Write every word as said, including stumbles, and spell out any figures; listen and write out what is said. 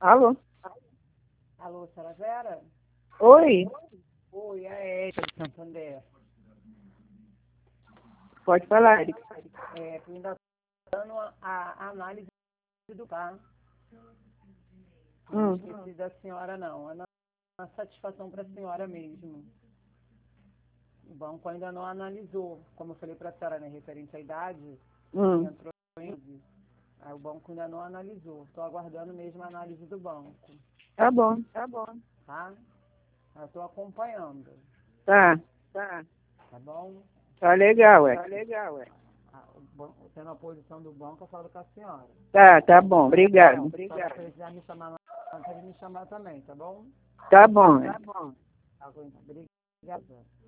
Alô? Alô, senhora Vera? Oi, Oi, é Érica de Santander. pode falar, Erika. É, tu ainda tá dando a, a análise do tá? Não Hum, esqueci da senhora, não. É uma satisfação para a senhora mesmo. O banco ainda não analisou. Como eu falei para a senhora, né, referente à idade, hum. entrou em... Aí o banco ainda não analisou. Estou aguardando mesmo a análise do banco, Tá bom, tá? Eu estou acompanhando, tá. tá bom? Tá legal, é. Ah, o banco, tendo a posição do banco, eu falo com a senhora. Tá, tá bom, Tá? obrigado. Se ela precisar me chamar, pode me chamar também, tá bom? Tá bom, é. Tá bom. Obrigada.